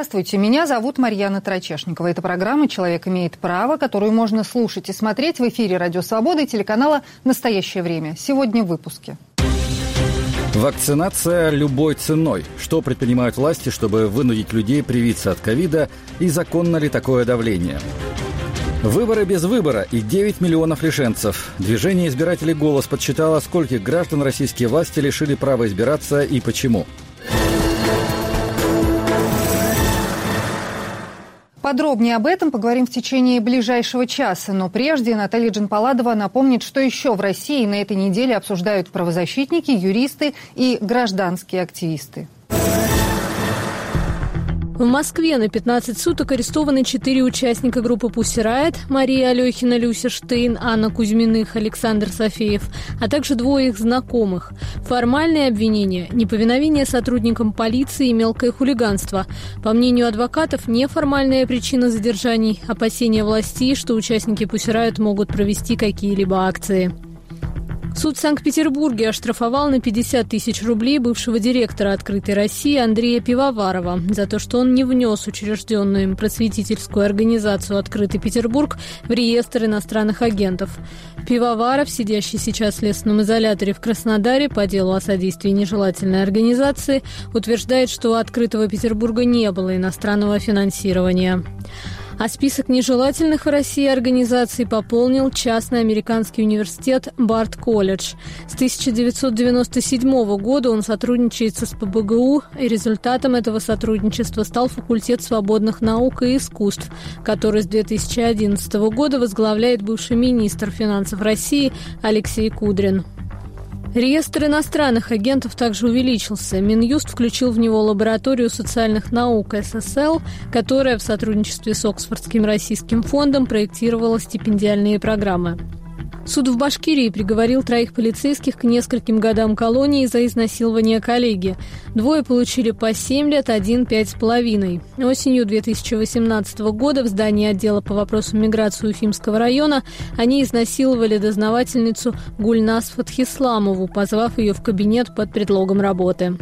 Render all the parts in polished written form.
Здравствуйте, меня зовут Марьяна Трачешникова. Это программа «Человек имеет право», которую можно слушать и смотреть в эфире «Радио Свобода» и телеканала «Настоящее время». Сегодня в выпуске. Вакцинация любой ценой. Что предпринимают власти, чтобы вынудить людей привиться от ковида, и законно ли такое давление? Выборы без выбора и 9 миллионов лишенцев. Движение избирателей «Голос» подсчитало, скольких граждан российские власти лишили права избираться и почему. Подробнее об этом поговорим в течение ближайшего часа. Но прежде Наталья Джанпаладова напомнит, что еще в России на этой неделе обсуждают правозащитники, юристы и гражданские активисты. В Москве на 15 суток арестованы 4 участника группы Pussy Riot: Мария Алехина, Люся Штейн, Анна Кузьминых, Александр Софеев, а также 2 их знакомых. Формальные обвинения – неповиновение сотрудникам полиции и мелкое хулиганство. По мнению адвокатов, неформальная причина задержаний – опасения властей, что участники Pussy Riot могут провести какие-либо акции. Суд в Санкт-Петербурге оштрафовал на 50 тысяч рублей бывшего директора «Открытой России» Андрея Пивоварова за то, что он не внес учрежденную им просветительскую организацию «Открытый Петербург» в реестр иностранных агентов. Пивоваров, сидящий сейчас в следственном изоляторе в Краснодаре по делу о содействии нежелательной организации, утверждает, что у «Открытого Петербурга» не было иностранного финансирования. А список нежелательных в России организаций пополнил частный американский университет Барт-колледж. С 1997 года он сотрудничает со СПбГУ, и результатом этого сотрудничества стал факультет свободных наук и искусств, который с 2011 года возглавляет бывший министр финансов России Алексей Кудрин. Реестр иностранных агентов также увеличился. Минюст включил в него лабораторию социальных наук ССЛ, которая в сотрудничестве с Оксфордским российским фондом проектировала стипендиальные программы. Суд в Башкирии приговорил 3 полицейских к нескольким годам колонии за изнасилование коллеги. 2 получили по 7 лет, 1 – 5,5. Осенью 2018 года в здании отдела по вопросам миграции Уфимского района они изнасиловали дознавательницу Гульназ Фатхисламову, позвав ее в кабинет под предлогом работы.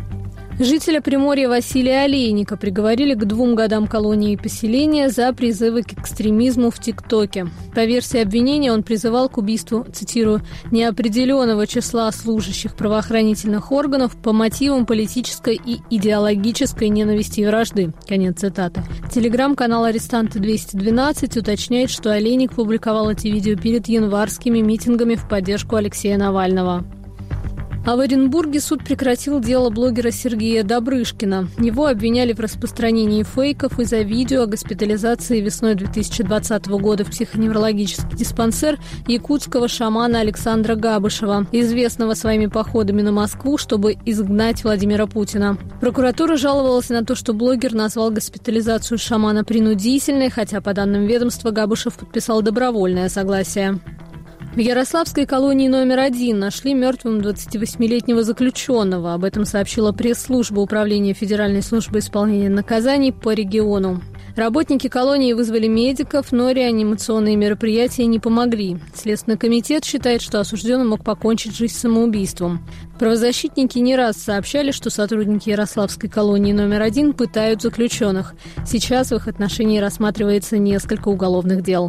Жителя Приморья Василия Олейника приговорили к 2 годам колонии и поселения за призывы к экстремизму в ТикТоке. По версии обвинения он призывал к убийству, цитирую, «неопределенного числа служащих правоохранительных органов по мотивам политической и идеологической ненависти и вражды». Конец цитаты. Телеграм-канал «Арестанты 212» уточняет, что Олейник публиковал эти видео перед январскими митингами в поддержку Алексея Навального. А в Оренбурге суд прекратил дело блогера Сергея Добрышкина. Его обвиняли в распространении фейков из-за видео о госпитализации весной 2020 года в психоневрологический диспансер якутского шамана Александра Габышева, известного своими походами на Москву, чтобы изгнать Владимира Путина. Прокуратура жаловалась на то, что блогер назвал госпитализацию шамана принудительной, хотя, по данным ведомства, Габышев подписал добровольное согласие. В Ярославской колонии номер 1 нашли мертвым 28-летнего заключенного. Об этом сообщила пресс-служба Управления Федеральной службы исполнения наказаний по региону. Работники колонии вызвали медиков, но реанимационные мероприятия не помогли. Следственный комитет считает, что осужденный мог покончить жизнь самоубийством. Правозащитники не раз сообщали, что сотрудники Ярославской колонии номер 1 пытают заключенных. Сейчас в их отношении рассматривается несколько уголовных дел.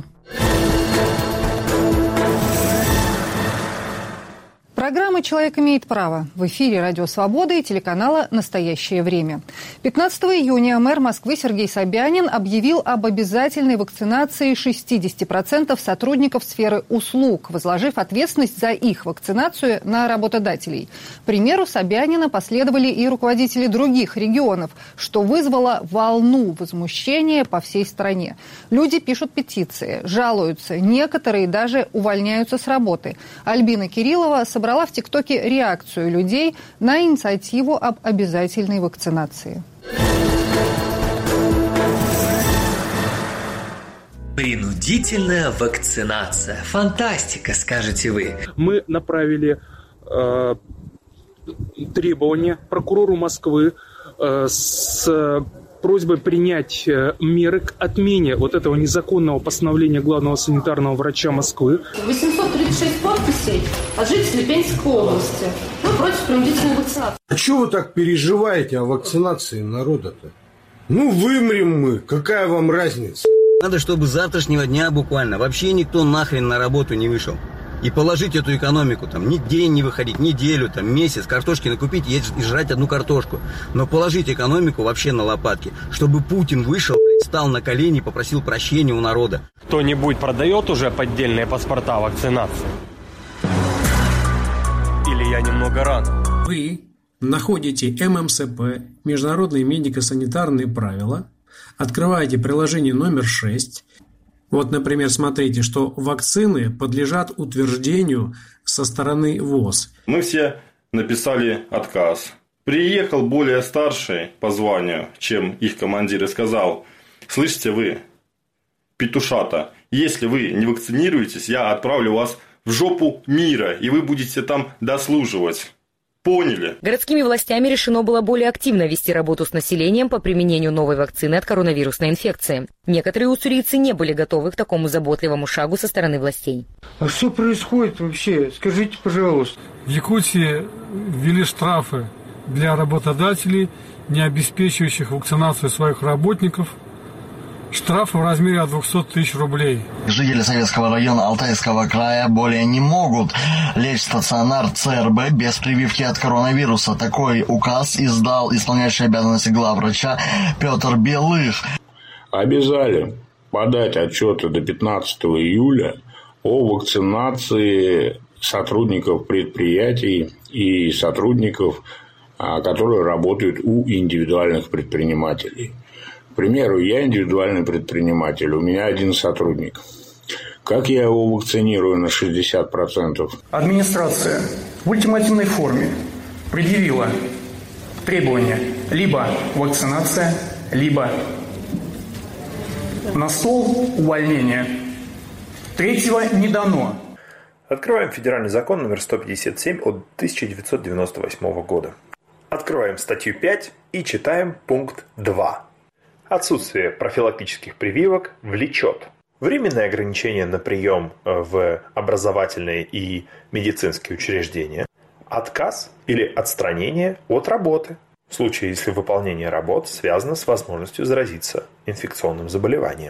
Программа «Человек имеет право» в эфире «Радио Свобода» и телеканала «Настоящее время». 15 июня мэр Москвы Сергей Собянин объявил об обязательной вакцинации 60% сотрудников сферы услуг, возложив ответственность за их вакцинацию на работодателей. К примеру Собянина последовали и руководители других регионов, что вызвало волну возмущения по всей стране. Люди пишут петиции, жалуются, некоторые даже увольняются с работы. Альбина Кириллова собрала в ТикТоке реакцию людей на инициативу об обязательной вакцинации. Принудительная вакцинация. Фантастика, скажете вы. Мы направили требования прокурору Москвы с просьбой принять меры к отмене вот этого незаконного постановления главного санитарного врача Москвы. 836 подписей от жителей Пензенской области. Мы против принудительной вакцинации. А чего вы так переживаете о вакцинации народа-то? Ну, вымрем мы. Какая вам разница? Надо, чтобы с завтрашнего дня буквально вообще никто нахрен на работу не вышел. И положить эту экономику, там, ни день не выходить, неделю, там, месяц, картошки накупить и жрать одну картошку. Но положить экономику вообще на лопатки, чтобы Путин вышел, встал на колени и попросил прощения у народа. Кто-нибудь продает уже поддельные паспорта вакцинации? Или я немного рано? Вы находите ММСП, Международные медико-санитарные правила, открываете приложение номер 6. Вот, например, смотрите, что вакцины подлежат утверждению со стороны ВОЗ. Мы все написали отказ. Приехал более старший по званию, чем их командир, и сказал: слышите вы, петушата, если вы не вакцинируетесь, я отправлю вас в жопу мира, и вы будете там дослуживать. Поняли? Городскими властями решено было более активно вести работу с населением по применению новой вакцины от коронавирусной инфекции. Некоторые уссурийцы не были готовы к такому заботливому шагу со стороны властей. А что происходит вообще? Скажите, пожалуйста. В Якутии ввели штрафы для работодателей, не обеспечивающих вакцинацию своих работников. Штрафы в размере от 200 тысяч рублей. Жители Советского района Алтайского края более не могут лечь в стационар ЦРБ без прививки от коронавируса. Такой указ издал исполняющий обязанности главврача Петр Белых. Обязали подать отчеты до 15 июля о вакцинации сотрудников предприятий и сотрудников, которые работают у индивидуальных предпринимателей. К примеру, я индивидуальный предприниматель, у меня один сотрудник. Как я его вакцинирую на 60%? Администрация в ультимативной форме предъявила требования: либо вакцинация, либо на стол увольнение. Третьего не дано. Открываем федеральный закон номер 157 от 1998 года. Открываем статью 5 и читаем пункт 2. Отсутствие профилактических прививок влечет временное ограничение на прием в образовательные и медицинские учреждения, отказ или отстранение от работы в случае, если выполнение работ связано с возможностью заразиться инфекционным заболеванием.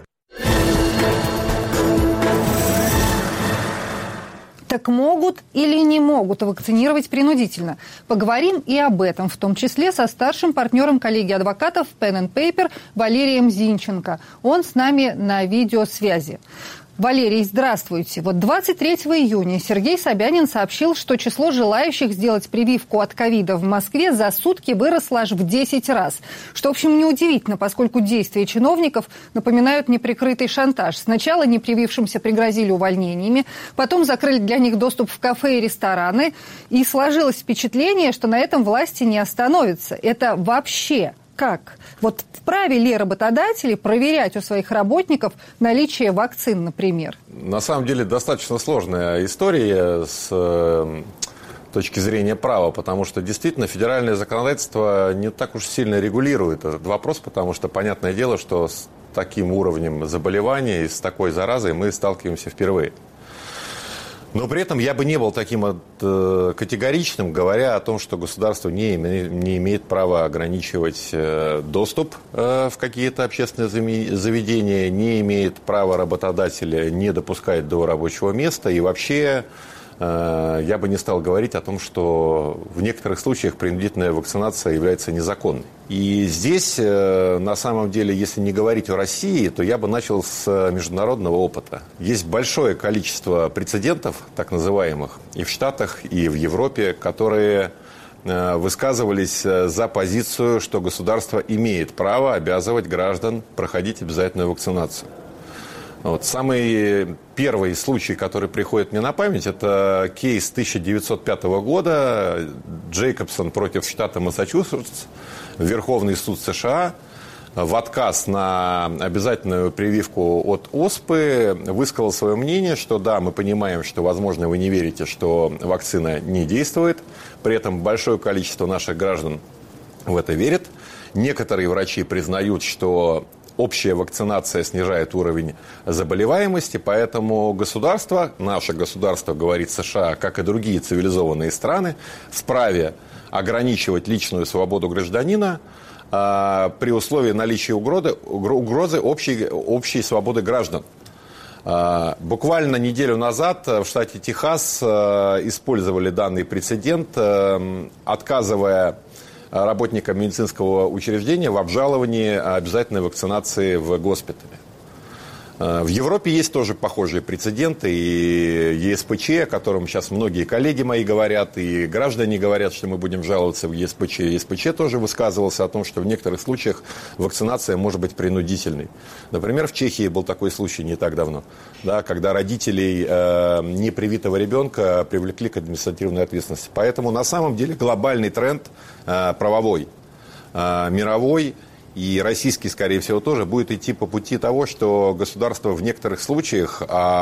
Так могут или не могут вакцинировать принудительно? Поговорим и об этом, в том числе со старшим партнером коллегии адвокатов Pen & Paper Валерием Зинченко. Он с нами на видеосвязи. Валерий, здравствуйте. Вот 23 июня Сергей Собянин сообщил, что число желающих сделать прививку от ковида в Москве за сутки выросло аж в 10 раз. Что, в общем, неудивительно, поскольку действия чиновников напоминают неприкрытый шантаж. Сначала непривившимся пригрозили увольнениями, потом закрыли для них доступ в кафе и рестораны. И сложилось впечатление, что на этом власти не остановятся. Это вообще как? Вот вправе ли работодатели проверять у своих работников наличие вакцин, например? На самом деле достаточно сложная история с точки зрения права, потому что действительно федеральное законодательство не так уж сильно регулирует этот вопрос, потому что понятное дело, что с таким уровнем заболевания и с такой заразой мы сталкиваемся впервые. Но при этом я бы не был таким категоричным, говоря о том, что государство не имеет права ограничивать доступ в какие-то общественные заведения, не имеет права работодателя не допускать до рабочего места. И вообще я бы не стал говорить о том, что в некоторых случаях принудительная вакцинация является незаконной. И здесь, на самом деле, если не говорить о России, то я бы начал с международного опыта. Есть большое количество прецедентов, так называемых, и в Штатах, и в Европе, которые высказывались за позицию, что государство имеет право обязывать граждан проходить обязательную вакцинацию. Вот. Самый первый случай, который приходит мне на память, это кейс 1905 года, Джейкобсон против штата Массачусетс, Верховный суд США в отказ на обязательную прививку от оспы высказал свое мнение, что да, мы понимаем, что, возможно, вы не верите, что вакцина не действует, при этом большое количество наших граждан в это верит. Некоторые врачи признают, что общая вакцинация снижает уровень заболеваемости, поэтому государство, наше государство, говорит США, как и другие цивилизованные страны, вправе ограничивать личную свободу гражданина при условии наличия угрозы общей свободы граждан. Буквально неделю назад в штате Техас использовали данный прецедент, отказывая работникам медицинского учреждения в обжаловании обязательной вакцинации в госпитале. В Европе есть тоже похожие прецеденты, и ЕСПЧ, о котором сейчас многие коллеги мои говорят, и граждане говорят, что мы будем жаловаться в ЕСПЧ. ЕСПЧ тоже высказывался о том, что в некоторых случаях вакцинация может быть принудительной. Например, в Чехии был такой случай не так давно, да, когда родителей непривитого ребенка привлекли к административной ответственности. Поэтому на самом деле глобальный тренд правовой, мировой, и российский, скорее всего, тоже будет идти по пути того, что государство в некоторых случаях,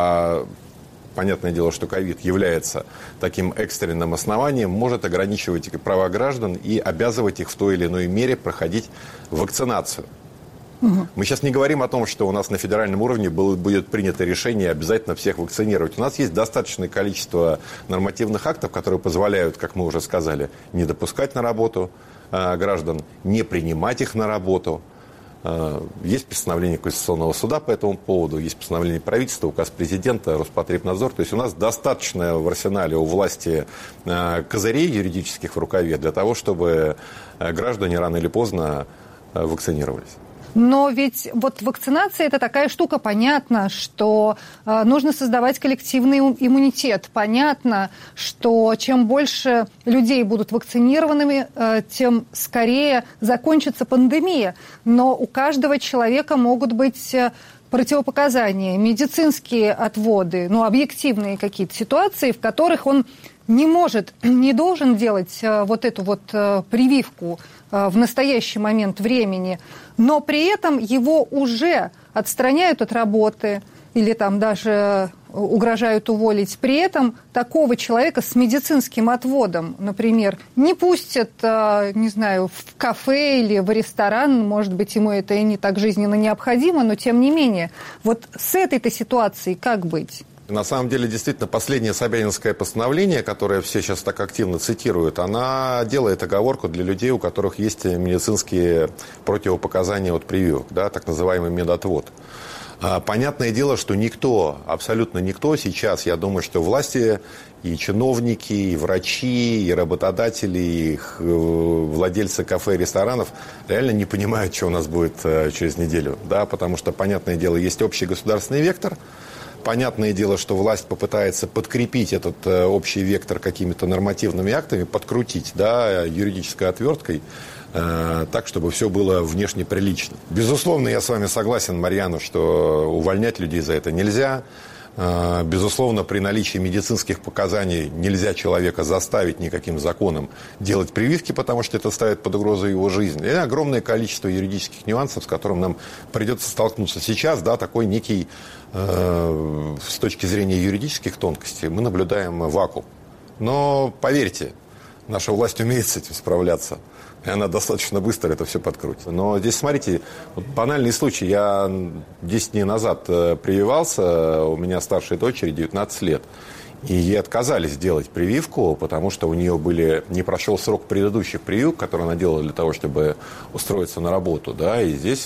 понятное дело, что ковид является таким экстренным основанием, может ограничивать права граждан и обязывать их в той или иной мере проходить вакцинацию. Мы сейчас не говорим о том, что у нас на федеральном уровне будет принято решение обязательно всех вакцинировать. У нас есть достаточное количество нормативных актов, которые позволяют, как мы уже сказали, не допускать на работу граждан, не принимать их на работу. Есть постановление Конституционного суда по этому поводу, есть постановление правительства, указ президента, Роспотребнадзор. То есть у нас достаточно в арсенале у власти козырей юридических в рукаве для того, чтобы граждане рано или поздно вакцинировались. Но ведь вот вакцинация – это такая штука, понятно, что нужно создавать коллективный иммунитет. Понятно, что чем больше людей будут вакцинированными, тем скорее закончится пандемия. Но у каждого человека могут быть противопоказания, медицинские отводы, объективные какие-то ситуации, в которых он не должен делать вот эту вот прививку в настоящий момент времени, но при этом его уже отстраняют от работы или там даже угрожают уволить. При этом такого человека с медицинским отводом, например, не пустят, в кафе или в ресторан, может быть, ему это и не так жизненно необходимо, но тем не менее. Вот с этой-то ситуацией как быть? На самом деле, действительно, последнее собянинское постановление, которое все сейчас так активно цитируют, она делает оговорку для людей, у которых есть медицинские противопоказания от прививок, да, так называемый медотвод. Понятное дело, что никто, абсолютно никто сейчас, я думаю, что власти, и чиновники, и врачи, и работодатели, и владельцы кафе и ресторанов реально не понимают, что у нас будет через неделю, да, потому что, понятное дело, есть общий государственный вектор. Понятное дело, что власть попытается подкрепить этот общий вектор какими-то нормативными актами, подкрутить, да, юридической отверткой, так, чтобы все было внешне прилично. Безусловно, я с вами согласен, Марьяна, что увольнять людей за это нельзя. Безусловно, при наличии медицинских показаний нельзя человека заставить никаким законом делать прививки, потому что это ставит под угрозу его жизнь. И огромное количество юридических нюансов, с которым нам придется столкнуться. Сейчас, да, такой некий, с точки зрения юридических тонкостей, мы наблюдаем вакуум. Но поверьте, наша власть умеет с этим справляться. И она достаточно быстро это все подкрутит. Но здесь, смотрите, вот банальный случай. Я 10 дней назад прививался, у меня старшей дочери 19 лет. И ей отказались делать прививку, потому что у нее не прошел срок предыдущих прививок, которые она делала для того, чтобы устроиться на работу. Да, и здесь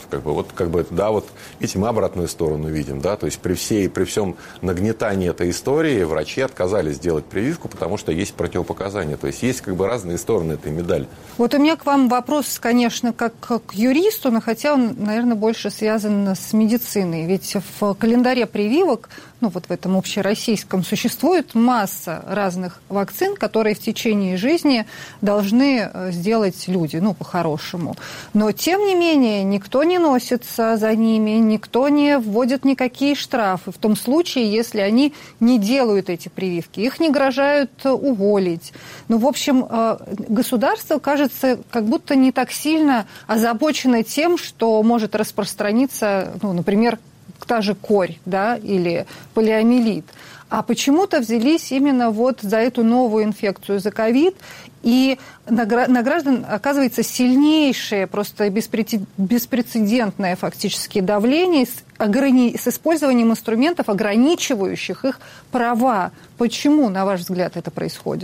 видите, мы обратную сторону видим. Да, то есть при всем нагнетании этой истории врачи отказались делать прививку, потому что есть противопоказания. То есть есть разные стороны этой медали. Вот у меня к вам вопрос, конечно, как к юристу, но хотя он, наверное, больше связан с медициной. Ведь в календаре прививок, в этом общероссийском, существует масса разных вакцин, которые в течение жизни должны сделать люди, по-хорошему. Но, тем не менее, никто не носится за ними, никто не вводит никакие штрафы в том случае, если они не делают эти прививки. Их не угрожают уволить. В общем, государство, кажется, как будто не так сильно озабочено тем, что может распространиться, например, та же корь, да, или полиомиелит. А почему-то взялись именно за эту новую инфекцию, за ковид, и на граждан оказывается сильнейшее, просто беспрецедентное фактически давление с использованием инструментов, ограничивающих их права. Почему, на ваш взгляд, это происходит?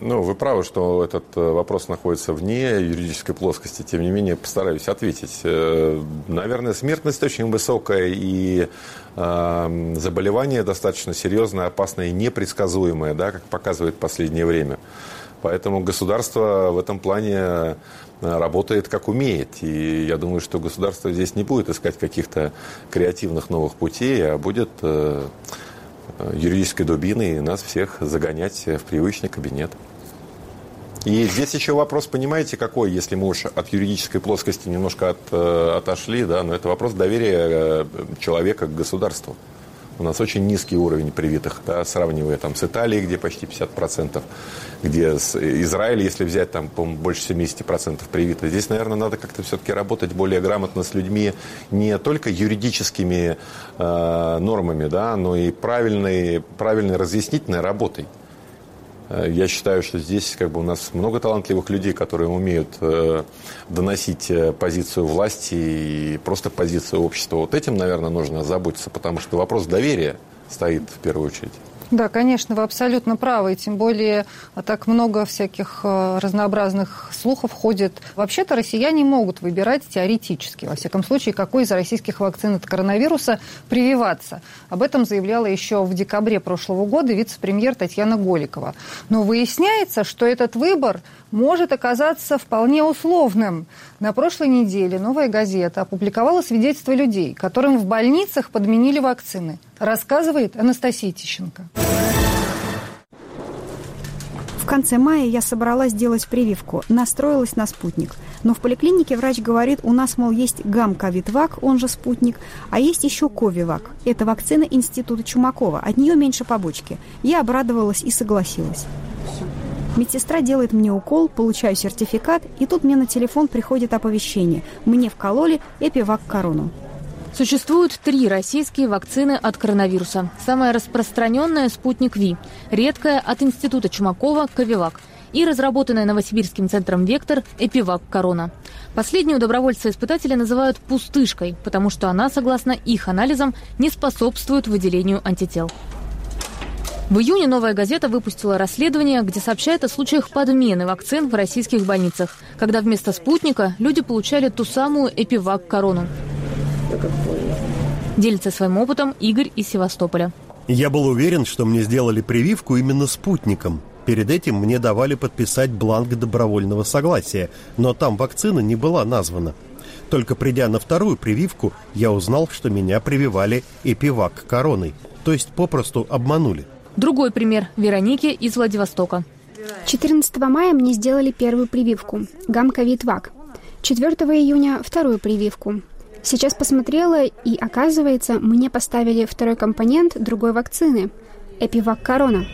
Вы правы, что этот вопрос находится вне юридической плоскости. Тем не менее, постараюсь ответить. Наверное, смертность очень высокая и заболевание достаточно серьезное, опасное и непредсказуемое, да, как показывает последнее время. Поэтому государство в этом плане работает как умеет. И я думаю, что государство здесь не будет искать каких-то креативных новых путей, а будет юридической дубиной нас всех загонять в привычный кабинет. И здесь еще вопрос, понимаете, какой, если мы уж от юридической плоскости немножко отошли, да, но это вопрос доверия человека к государству. У нас очень низкий уровень привитых, да, сравнивая там с Италией, где почти 50%, где с Израилем, если взять, там, по-моему, больше 70% привито. Здесь, наверное, надо как-то все-таки работать более грамотно с людьми, не только юридическими нормами, да, но и правильной разъяснительной работой. Я считаю, что здесь как бы у нас много талантливых людей, которые умеют доносить позицию власти и просто позицию общества. Вот этим, наверное, нужно озаботиться, потому что вопрос доверия стоит в первую очередь. Да, конечно, вы абсолютно правы. И тем более так много всяких разнообразных слухов ходит. Вообще-то россияне могут выбирать теоретически, во всяком случае, какой из российских вакцин от коронавируса прививаться. Об этом заявляла еще в декабре прошлого года вице-премьер Татьяна Голикова. Но выясняется, что этот выбор может оказаться вполне условным. На прошлой неделе «Новая газета» опубликовала свидетельства людей, которым в больницах подменили вакцины. Рассказывает Анастасия Тищенко. В конце мая я собралась делать прививку, настроилась на «Спутник». Но в поликлинике врач говорит, у нас, мол, есть гам-ковид-вак, он же «Спутник», а есть еще ковивак. Это вакцина Института Чумакова, от нее меньше побочки. Я обрадовалась и согласилась. Медсестра делает мне укол, получаю сертификат, и тут мне на телефон приходит оповещение. Мне вкололи Эпивак Корону. Существуют 3 российские вакцины от коронавируса. Самая распространенная – «Спутник Ви», редкая от Института Чумакова – «Ковивак» и разработанная Новосибирским центром «Вектор» – «Эпивак Корона». Последнюю добровольцы-испытатели называют «пустышкой», потому что она, согласно их анализам, не способствует выделению антител. В июне «Новая газета» выпустила расследование, где сообщает о случаях подмены вакцин в российских больницах, когда вместо «Спутника» люди получали ту самую «Эпивак Корону». Делится своим опытом Игорь из Севастополя. Я был уверен, что мне сделали прививку именно «Спутником». Перед этим мне давали подписать бланк добровольного согласия, но там вакцина не была названа. Только придя на вторую прививку, я узнал, что меня прививали «Эпивак Короной», то есть попросту обманули. Другой пример – Вероники из Владивостока. 14 мая мне сделали первую прививку – гам-ковид-вак. 4 июня – вторую прививку. Сейчас посмотрела, и оказывается, мне поставили второй компонент другой вакцины – Эпивак Корона.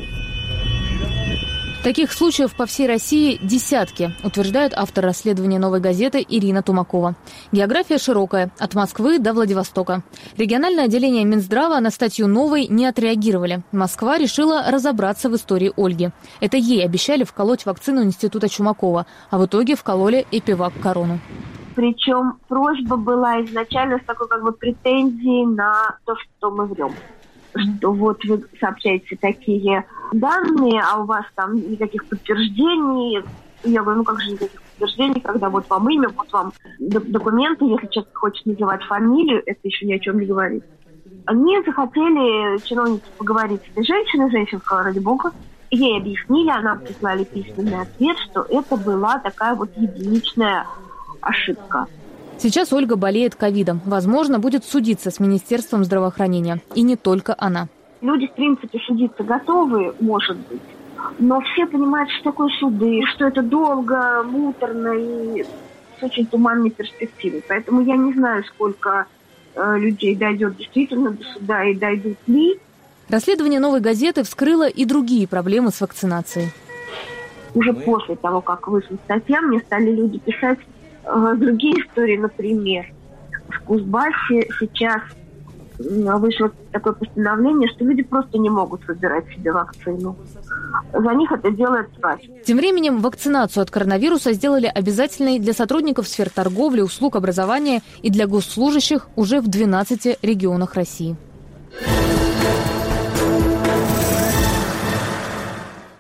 Таких случаев по всей России десятки, утверждает автор расследования «Новой газеты» Ирина Тумакова. География широкая, от Москвы до Владивостока. Региональное отделение Минздрава на статью «Новой» не отреагировали. Москва решила разобраться в истории Ольги. Это ей обещали вколоть вакцину Института Чумакова, а в итоге вкололи Эпивак Корону. Причем просьба была изначально с такой претензией на то, что мы врем. Что вот вы сообщаете такие данные, а у вас там никаких подтверждений. Я говорю, как же никаких подтверждений, когда вот вам имя, вот вам документы, если человек хочет называть фамилию, это еще ни о чем не говорит. Они захотели, чиновники, поговорить с этой женщиной, женщина сказала, ради бога. Ей объяснили, она прислали письменный ответ, что это была такая вот единичная ошибка. Сейчас Ольга болеет ковидом. Возможно, будет судиться с Министерством здравоохранения. И не только она. Люди, в принципе, судиться готовы, может быть. Но все понимают, что такое суды, что это долго, муторно и с очень туманной перспективой. Поэтому я не знаю, сколько людей дойдет действительно до суда и дойдут ли. Расследование «Новой газеты» вскрыло и другие проблемы с вакцинацией. Уже после того, как вышла статья, мне стали люди писать другие истории, например, в Кузбассе сейчас вышло такое постановление, что люди просто не могут выбирать себе вакцину. За них это делает врач. Тем временем вакцинацию от коронавируса сделали обязательной для сотрудников сфер торговли, услуг, образования и для госслужащих уже в 12 регионах России.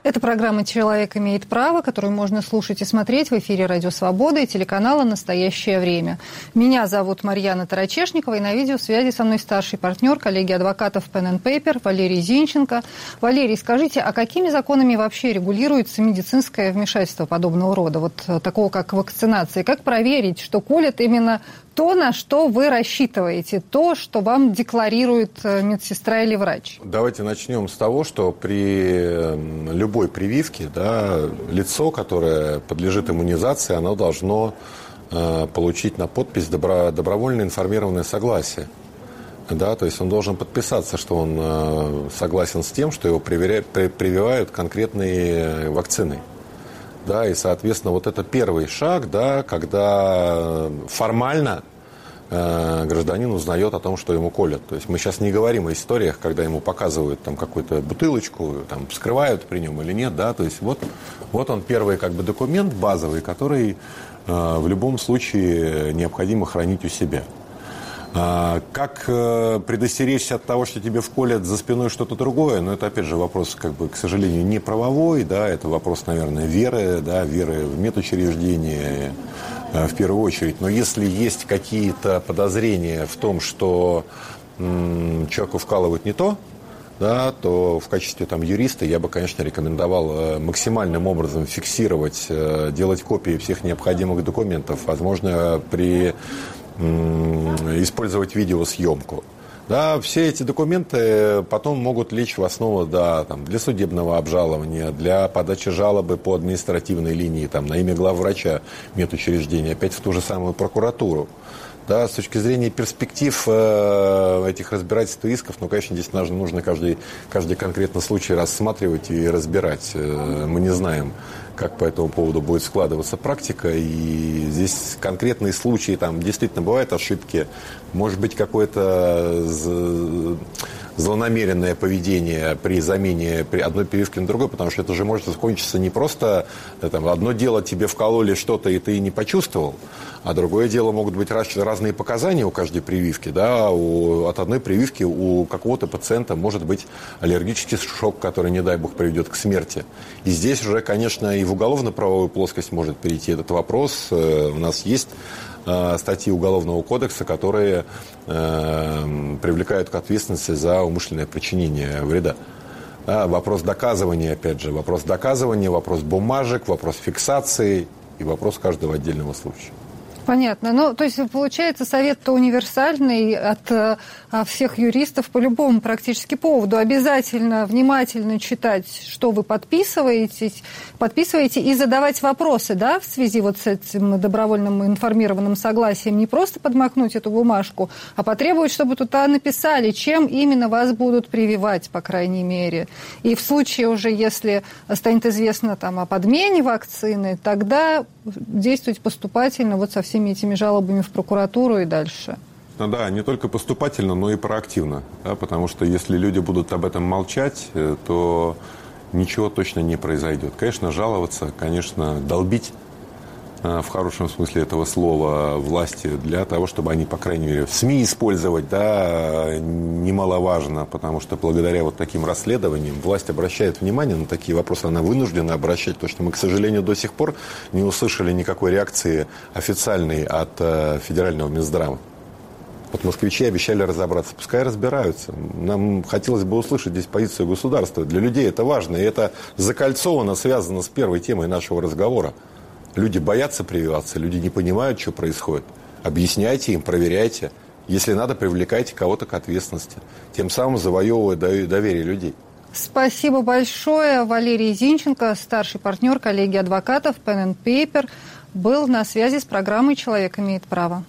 Это программа «Человек имеет право», которую можно слушать и смотреть в эфире «Радио Свобода» и телеканала «Настоящее время». Меня зовут Марьяна Тарачешникова, и на видеосвязи со мной старший партнер, коллеги адвокатов Pen & Paper Валерий Зинченко. Валерий, скажите, а какими законами вообще регулируется медицинское вмешательство подобного рода, вот такого как вакцинация? Как проверить, что колят именно то, на что вы рассчитываете, то, что вам декларирует медсестра или врач? Давайте начнем с того, что при любой прививке, лицо, которое подлежит иммунизации, оно должно получить на подпись добровольно информированное согласие. То есть он должен подписаться, что он согласен с тем, что его прививают конкретные вакцины. И, соответственно, вот это первый шаг, когда формально гражданин узнает о том, что ему колят. То есть мы сейчас не говорим о историях, когда ему показывают какую-то бутылочку, скрывают при нем или нет. То есть вот он первый документ базовый, который в любом случае необходимо хранить у себя. Как предостеречься от того, что тебе вколят за спиной что-то другое, это, опять же, вопрос, к сожалению, не правовой, это вопрос, наверное, веры в медучреждение в первую очередь. Но если есть какие-то подозрения в том, что человеку вкалывают не то, то в качестве юриста я бы, конечно, рекомендовал максимальным образом фиксировать, делать копии всех необходимых документов, возможно, использовать видеосъемку. Все эти документы потом могут лечь в основу для судебного обжалования, для подачи жалобы по административной линии на имя главврача медучреждения, опять в ту же самую прокуратуру. С точки зрения перспектив этих разбирательств и исков, конечно, здесь нужно каждый конкретный случай рассматривать и разбирать. Мы не знаем, как по этому поводу будет складываться практика, и здесь конкретные случаи, действительно бывают ошибки, может быть, какое-то злонамеренное поведение при замене одной прививки на другой, потому что это же может закончиться не просто одно дело тебе вкололи что-то, и ты не почувствовал, а другое дело могут быть разные показания у каждой прививки. От одной прививки у какого-то пациента может быть аллергический шок, который, не дай бог, приведет к смерти. И здесь уже, конечно, и в уголовно-правовую плоскость может перейти этот вопрос. У нас есть статьи Уголовного кодекса, которые привлекают к ответственности за умышленное причинение вреда. Вопрос доказывания, опять же, вопрос бумажек, вопрос фиксации и вопрос каждого отдельного случая. Понятно. То есть, получается, совет-то универсальный от всех юристов по любому практически поводу. Обязательно внимательно читать, что вы подписываете, и задавать вопросы, в связи с этим добровольным информированным согласием. Не просто подмахнуть эту бумажку, а потребовать, чтобы туда написали, чем именно вас будут прививать, по крайней мере. И в случае уже, если станет известно о подмене вакцины, тогда действовать поступательно со всеми этими жалобами в прокуратуру и дальше. Не только поступательно, но и проактивно. Потому что если люди будут об этом молчать, то ничего точно не произойдет. Конечно, жаловаться, конечно, долбить в хорошем смысле этого слова власти для того, чтобы они, по крайней мере, в СМИ использовать, немаловажно, потому что благодаря таким расследованиям власть обращает внимание на такие вопросы, она вынуждена обращать, потому что мы, к сожалению, до сих пор не услышали никакой реакции официальной от федерального Минздрава. Москвичи обещали разобраться. Пускай разбираются. Нам хотелось бы услышать здесь позицию государства. Для людей это важно, и это закольцовано, связано с первой темой нашего разговора. Люди боятся прививаться, люди не понимают, что происходит. Объясняйте им, проверяйте. Если надо, привлекайте кого-то к ответственности. Тем самым завоевывая доверие людей. Спасибо большое. Валерий Зинченко, старший партнер коллегии адвокатов Pen & Paper, был на связи с программой «Человек имеет право».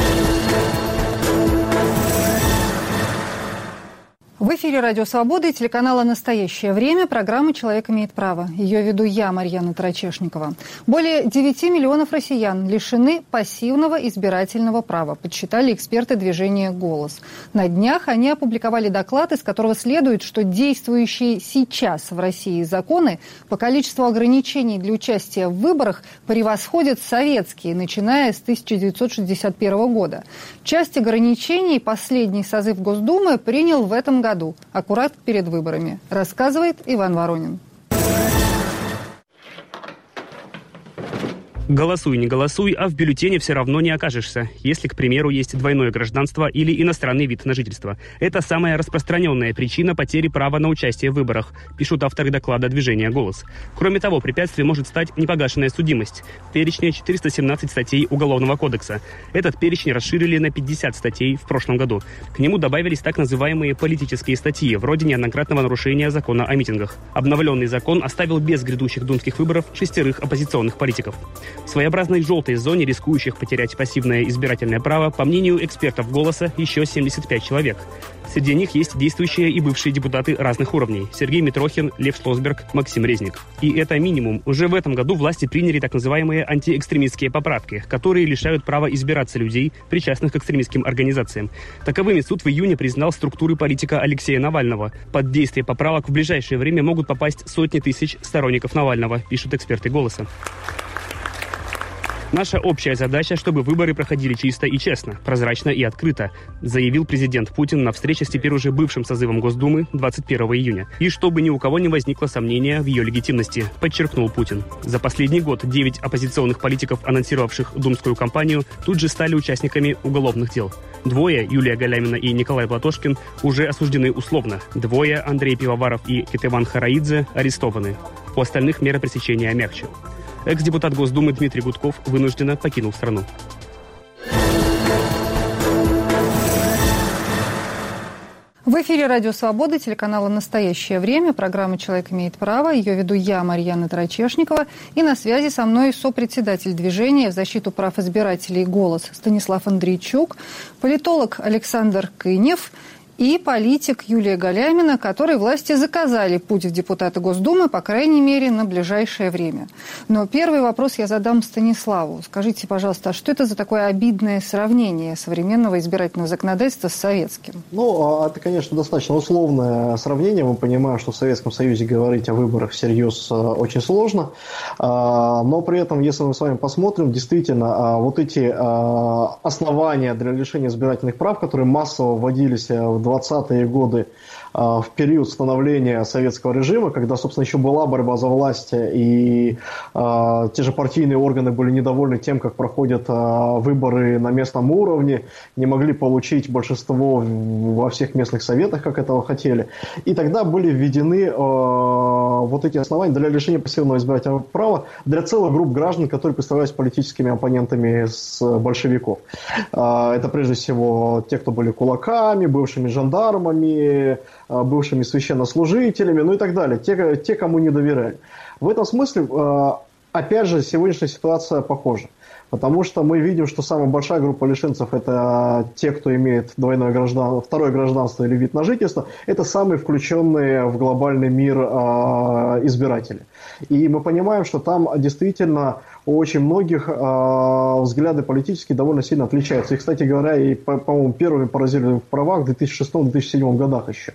В эфире «Радио Свобода» и телеканала «Настоящее время» программы «Человек имеет право». Ее веду я, Марьяна Тарачешникова. Более 9 миллионов россиян лишены пассивного избирательного права, подсчитали эксперты движения «Голос». На днях они опубликовали доклад, из которого следует, что действующие сейчас в России законы по количеству ограничений для участия в выборах превосходят советские, начиная с 1961 года. Часть ограничений последний созыв Госдумы принял в этом году, аккурат перед выборами, рассказывает Иван Воронин. Голосуй, не голосуй, а в бюллетене все равно не окажешься, если, к примеру, есть двойное гражданство или иностранный вид на жительство. Это самая распространенная причина потери права на участие в выборах, пишут авторы доклада движения «Голос». Кроме того, препятствием может стать непогашенная судимость. В перечне 417 статей Уголовного кодекса. Этот перечень расширили на 50 статей в прошлом году. К нему добавились так называемые политические статьи, вроде неоднократного нарушения закона о митингах. Обновленный закон оставил без грядущих думских выборов 6 оппозиционных политиков. В своеобразной желтой зоне, рискующих потерять пассивное избирательное право, по мнению экспертов «Голоса», еще 75 человек. Среди них есть действующие и бывшие депутаты разных уровней. Сергей Митрохин, Лев Шлосберг, Максим Резник. И это минимум. Уже в этом году власти приняли так называемые антиэкстремистские поправки, которые лишают права избираться людей, причастных к экстремистским организациям. Таковыми суд в июне признал структуры политика Алексея Навального. Под действие поправок в ближайшее время могут попасть сотни тысяч сторонников Навального, пишут эксперты «Голоса». Наша общая задача, чтобы выборы проходили чисто и честно, прозрачно и открыто, заявил президент Путин на встрече с теперь уже бывшим созывом Госдумы 21 июня. И чтобы ни у кого не возникло сомнения в ее легитимности, подчеркнул Путин. За последний год 9 оппозиционных политиков, анонсировавших думскую кампанию, тут же стали участниками уголовных дел. 2, Юлия Галямина и Николай Платошкин, уже осуждены условно. 2, Андрей Пивоваров и Кетеван Хараидзе, арестованы. У остальных меры пресечения мягче. Экс-депутат Госдумы Дмитрий Гудков вынужденно покинул страну. В эфире «Радио Свобода», телеканала «Настоящее время», программа «Человек имеет право». Ее веду я, Марьяна Тарачешникова. И на связи со мной сопредседатель движения в защиту прав избирателей «Голос» Станислав Андрейчук, политолог Александр Кынев и политик Юлия Галямина, которые власти заказали путь в депутаты Госдумы, по крайней мере, на ближайшее время. Но первый вопрос я задам Станиславу. Скажите, пожалуйста, а что это за такое обидное сравнение современного избирательного законодательства с советским? Ну, это, конечно, достаточно условное сравнение. Мы понимаем, что в Советском Союзе говорить о выборах всерьез очень сложно. Но при этом, если мы с вами посмотрим, действительно, вот эти основания для лишения избирательных прав, которые массово вводились в 20-е годы, в период становления советского режима, когда, собственно, еще была борьба за власть, и те же партийные органы были недовольны тем, как проходят выборы на местном уровне, не могли получить большинство во всех местных советах, как этого хотели. И тогда были введены вот эти основания для лишения пассивного избирательного права для целых групп граждан, которые представлялись политическими оппонентами с большевиков. Это прежде всего те, кто были кулаками, бывшими жандармами, бывшими священнослужителями, ну и так далее, те, кому не доверяли. В этом смысле, опять же, сегодняшняя ситуация похожа, потому что мы видим, что самая большая группа лишенцев – это те, кто имеет двойное гражданство, второе гражданство или вид на жительство, это самые включенные в глобальный мир избиратели. И мы понимаем, что там действительно у очень многих взгляды политические довольно сильно отличаются. И, кстати говоря, и, по-моему, первыми поразили в правах в 2006-2007 годах еще.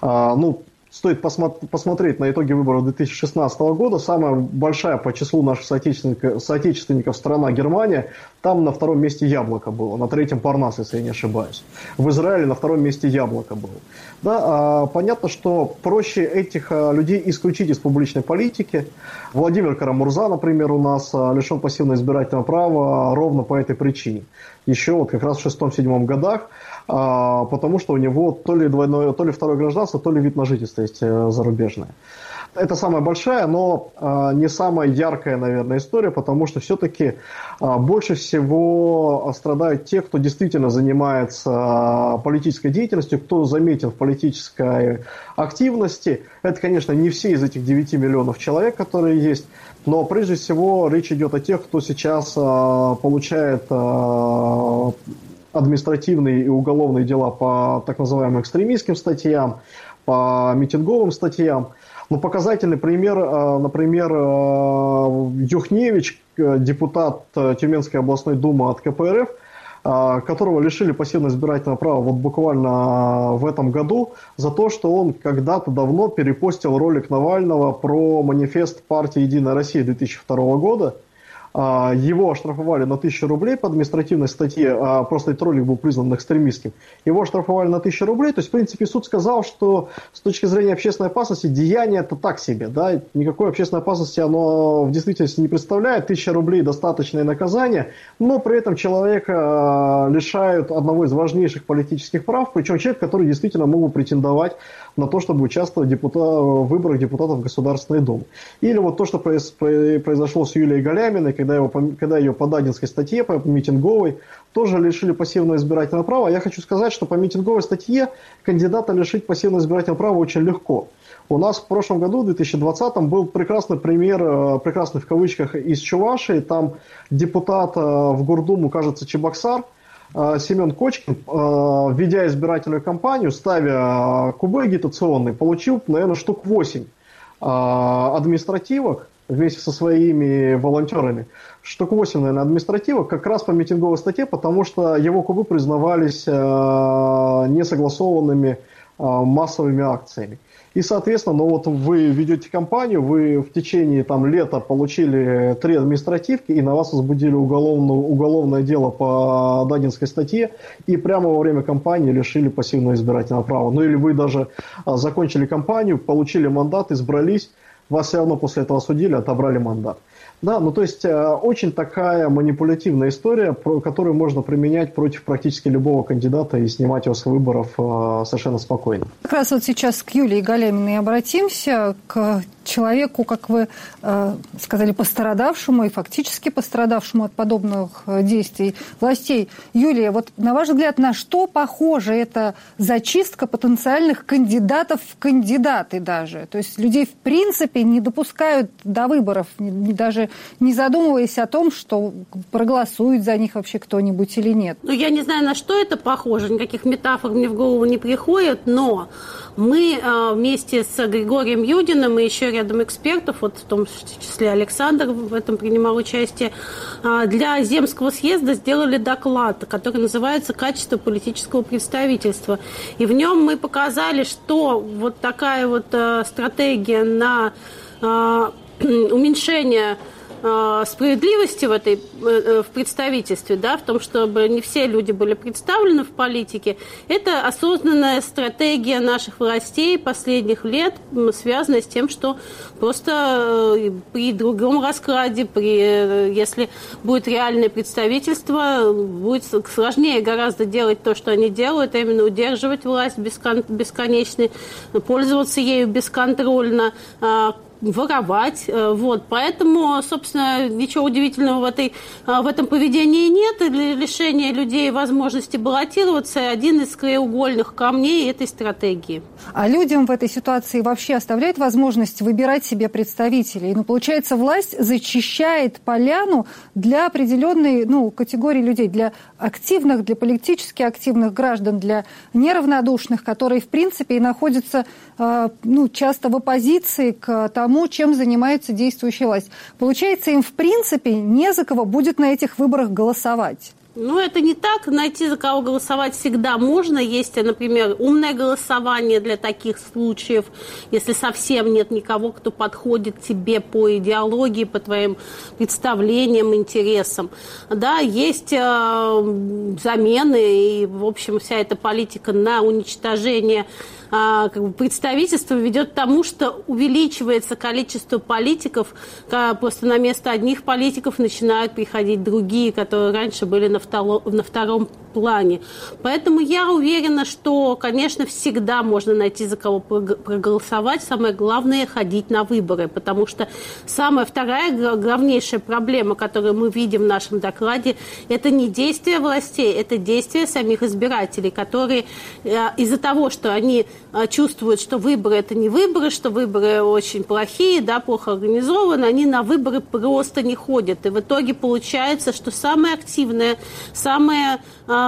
Стоит посмотреть на итоги выборов 2016 года. Самая большая по числу наших соотечественников страна Германия, там на втором месте Яблоко было, на третьем Парнас, если я не ошибаюсь. В Израиле на втором месте Яблоко было. Да, понятно, что проще этих людей исключить из публичной политики. Владимир Карамурза, например, у нас лишен пассивного избирательного права ровно по этой причине. Еще вот как раз в 6-7 годах, потому что у него то ли второе гражданство, то ли вид на жительство есть зарубежное. Это самая большая, но не самая яркая, наверное, история, потому что все-таки больше всего страдают те, кто действительно занимается политической деятельностью, кто заметен в политической активности. Это, конечно, не все из этих 9 миллионов человек, которые есть, но прежде всего речь идет о тех, кто сейчас получает административные и уголовные дела по так называемым экстремистским статьям, по митинговым статьям. Но показательный пример, например, Юхневич, депутат Тюменской областной думы от КПРФ, которого лишили пассивного избирательного права вот буквально в этом году за то, что он когда-то давно перепостил ролик Навального про манифест партии «Единая Россия» 2002 года, его оштрафовали на 1000 рублей по административной статье, просто этот ролик был признан экстремистским, его оштрафовали на 1000 рублей, то есть, в принципе, суд сказал, что с точки зрения общественной опасности деяние это так себе, да, никакой общественной опасности оно в действительности не представляет, 1000 рублей достаточное наказание, но при этом человека лишают одного из важнейших политических прав, причем человек, который действительно мог бы претендовать на то, чтобы участвовать в выборах депутатов в Государственной Думы. Или вот то, что произошло с Юлией Галяминой, когда ее по Дадинской статье, по митинговой, тоже лишили пассивного избирательного права. Я хочу сказать, что по митинговой статье кандидата лишить пассивного избирательного права очень легко. У нас в прошлом году, в 2020, был прекрасный пример, прекрасный в кавычках, из Чувашии. Там депутат в Гордуму, кажется, Чебоксар, Семен Кочкин, введя избирательную кампанию, ставя кубы агитационные, получил, наверное, штук 8 административок вместе со своими волонтерами. Штук 8, наверное, административок как раз по митинговой статье, потому что его кубы признавались несогласованными массовыми акциями. И, соответственно, ну вот вы ведете кампанию, вы в течение лета получили 3 административки, и на вас возбудили уголовное дело по Дадинской статье, и прямо во время кампании лишили пассивного избирательного права. Ну или вы даже закончили кампанию, получили мандат, избрались, вас все равно после этого осудили, отобрали мандат. Да, ну то есть очень такая манипулятивная история, которую можно применять против практически любого кандидата и снимать его с выборов совершенно спокойно. Как раз вот сейчас к Юлии Галяминой обратимся, к человеку, как вы сказали, пострадавшему и фактически пострадавшему от подобных действий властей. Юлия, вот на ваш взгляд, на что похожа эта зачистка потенциальных кандидатов в кандидаты даже? То есть людей в принципе не допускают до выборов, даже не задумываясь о том, что проголосует за них вообще кто-нибудь или нет. Ну, я не знаю, на что это похоже, никаких метафор мне в голову не приходит, но мы вместе с Григорием Юдиным и еще рядом экспертов, вот в том числе Александр в этом принимал участие, для Земского съезда сделали доклад, который называется «Качество политического представительства». И в нем мы показали, что вот такая вот стратегия на уменьшение справедливости в представительстве, да, в том, чтобы не все люди были представлены в политике, это осознанная стратегия наших властей последних лет, связанная с тем, что просто при другом раскладе, если будет реальное представительство, будет сложнее гораздо делать то, что они делают, а именно удерживать власть бесконечно, пользоваться ею бесконтрольно, воровать. Вот. Поэтому, собственно, ничего удивительного в этом поведении нет. Лишение людей возможности баллотироваться – один из краеугольных камней этой стратегии. А людям в этой ситуации вообще оставляет возможность выбирать себе представителей? Ну, получается, власть зачищает поляну для определенной категории людей, для активных, для политически активных граждан, для неравнодушных, которые, в принципе, и находятся часто в оппозиции к тому, чем занимается действующая власть. Получается, им, в принципе, не за кого будет на этих выборах голосовать. Ну, это не так. Найти, за кого голосовать, всегда можно. Есть, например, умное голосование для таких случаев, если совсем нет никого, кто подходит тебе по идеологии, по твоим представлениям, интересам. Да, есть замены, и, в общем, вся эта политика на уничтожение представительство ведет к тому, что увеличивается количество политиков, просто на место одних политиков начинают приходить другие, которые раньше были на втором плане. Поэтому я уверена, что, конечно, всегда можно найти, за кого проголосовать. Самое главное – ходить на выборы, потому что вторая главнейшая проблема, которую мы видим в нашем докладе, это не действия властей, это действия самих избирателей, которые из-за того, что они чувствуют, что выборы – это не выборы, что выборы очень плохие, да, плохо организованы, они на выборы просто не ходят. И в итоге получается, что самая активная, самая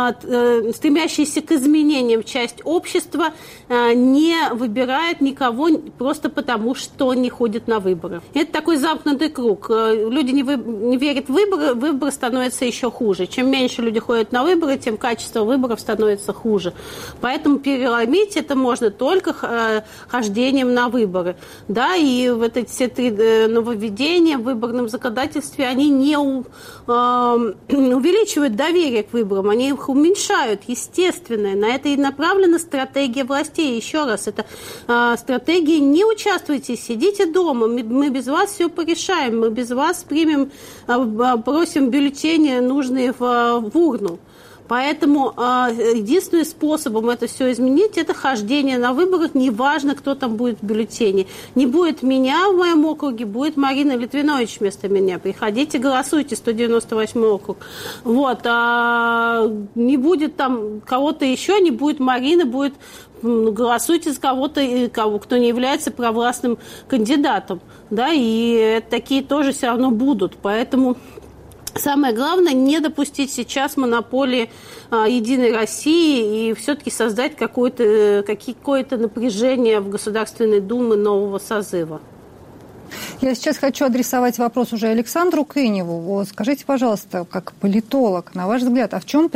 стремящаяся к изменениям часть общества не выбирает никого просто потому, что не ходят на выборы. Это такой замкнутый круг. Люди не верят в выборы, выборы становятся еще хуже. Чем меньше люди ходят на выборы, тем качество выборов становится хуже. Поэтому переломить это можно можно только хождением на выборы. Да, и вот эти все три нововведения в выборном законодательстве, они не увеличивают доверие к выборам, они их уменьшают, естественно. На это и направлена стратегия властей. Еще раз, это стратегия «не участвуйте, сидите дома, мы без вас все порешаем, мы без вас примем, просим бюллетени нужные в урну». Поэтому единственным способом это все изменить – это хождение на выборах, неважно, кто там будет в бюллетене. Не будет меня в моем округе, будет Марина Литвинович вместо меня. Приходите, голосуйте, 198 округ. Вот. Не будет там кого-то еще, не будет Марины, будет голосуйте за кого-то, кто не является провластным кандидатом. Да, и такие тоже все равно будут. Поэтому самое главное не допустить сейчас монополии Единой России и все-таки создать какое-то напряжение в Государственной Думе нового созыва. Я сейчас хочу адресовать вопрос уже Александру Кыневу. Вот, скажите, пожалуйста, как политолог, на ваш взгляд, а в чем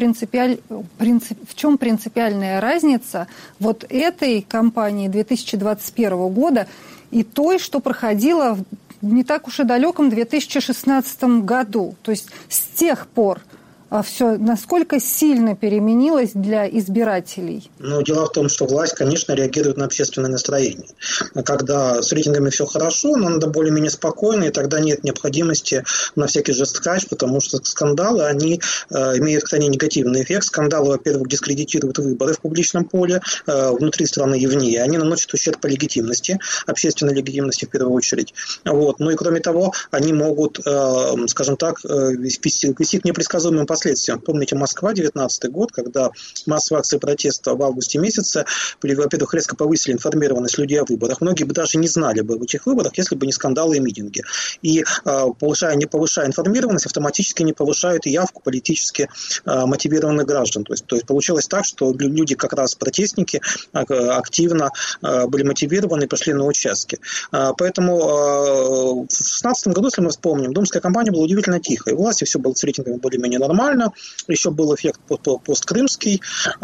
принципиальная разница вот этой кампании 2021 года и той, что проходила в не так уж и далеком 2016 году? То есть с тех пор все насколько сильно переменилось для избирателей? Ну, дело в том, что власть, конечно, реагирует на общественное настроение. Когда с рейтингами все хорошо, но надо более-менее спокойно, и тогда нет необходимости на всякий жесткач, потому что скандалы, они имеют крайне негативный эффект. Скандалы, во-первых, дискредитируют выборы в публичном поле, внутри страны и вне. Они наносят ущерб по легитимности, общественной легитимности в первую очередь. Вот. Ну и кроме того, они могут, скажем так, вести к непредсказуемым последствиям. Помните, Москва, 2019 год, когда массовые акции протеста в августе месяце, во-первых, резко повысили информированность людей о выборах. Многие бы даже не знали бы об этих выборах, если бы не скандалы и митинги. И не повышая информированность, автоматически не повышают и явку политически мотивированных граждан. То есть получилось так, что люди, как раз протестники, активно были мотивированы и пошли на участки. Поэтому в 2016 году, если мы вспомним, думская кампания была удивительно тихой. У власти все было с рейтингами более-менее нормально. Еще был эффект посткрымский,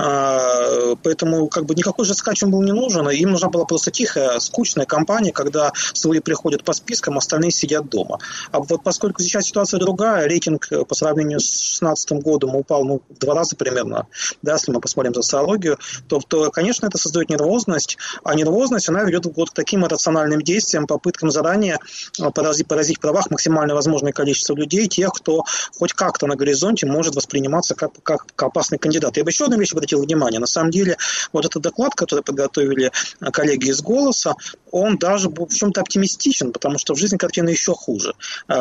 поэтому никакой жесткач им был не нужен. Им нужна была просто тихая, скучная кампания, когда свои приходят по спискам, остальные сидят дома. А вот поскольку сейчас ситуация другая, рейтинг по сравнению с 2016 годом упал в 2 раза примерно, да, если мы посмотрим социологию, то, конечно, это создает нервозность, а нервозность, она ведет к таким иррациональным действиям, попыткам заранее поразить в правах максимально возможное количество людей, тех, кто хоть как-то на горизонте может восприниматься как опасный кандидат. Я бы еще одну вещь обратил внимание. На самом деле, вот этот доклад, который подготовили коллеги из «Голоса», он даже в чем-то оптимистичен, потому что в жизни картина еще хуже.